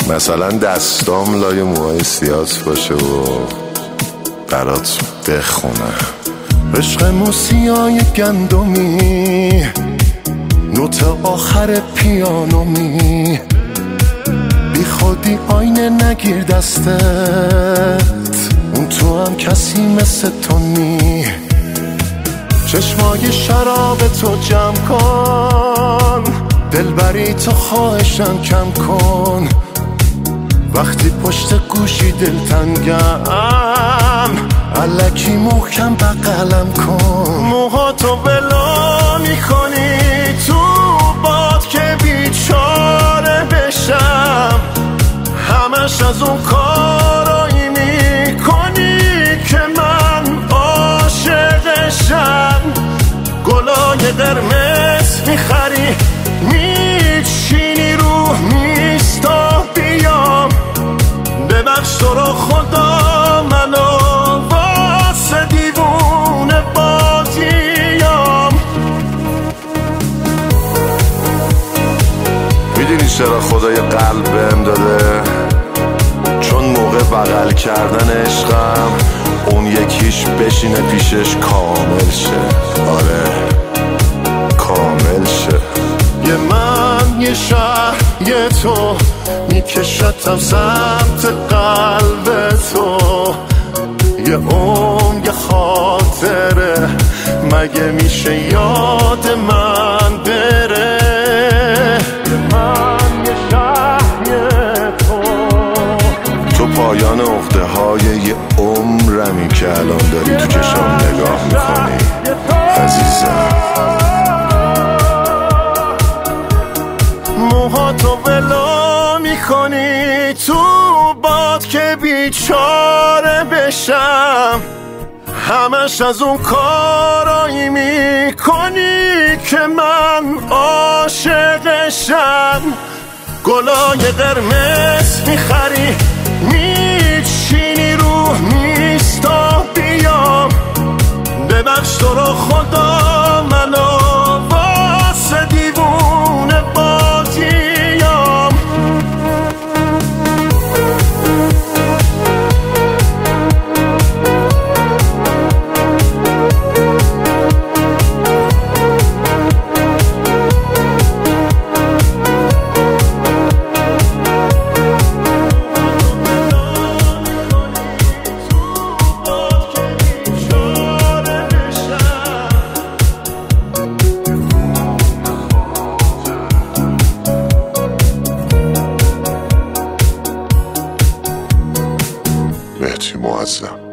مثلا دستام لای موهای سیاس باشه و برات بخونه عشق موسیای گندمی، نوت آخر پیانومی، بی خودی آینه نگیر دستت، اون تو هم کسی مثل تو نی. چشمای شراب تو جمع کن، دلبری تو خواهشم کم کن. وقتی پشت گوشی دلتنگم، الکی محکم بغلم کن. موهاتو بلا میکنی تو باد که بیچاره بشم، همش از اون کارایی میکنی که من عاشقشم. گلای قرمز میخری میچینی رو میستا بیام، ببخش تو رو خدا منو واسه دیوونه بازیام. میدونی چرا خدا یه قلب بهم داده؟ چون موقع بغل کردن عشقم اون یکیش بشینه پیشش کامل شه. آره کامل شه. یه من یه شهر یه تو میکشتم سمت قلب تو، یه یه خاطره مگه میشه یاد من بره؟ یه من یه شهر یه تو پایان عقده های یه عمرمی که الان داری تو چشام نگاه میکنی عزیزم. موهاتو بلا میکنی تو باد که بیچاره بشم، همش از اون کارایی میکنی که من عاشقشم. گلای قرمز میخری میچینی رو میستا بیام، ببخش تو رو خدا منو واسه دیوونه بازیام. مهدی معظم.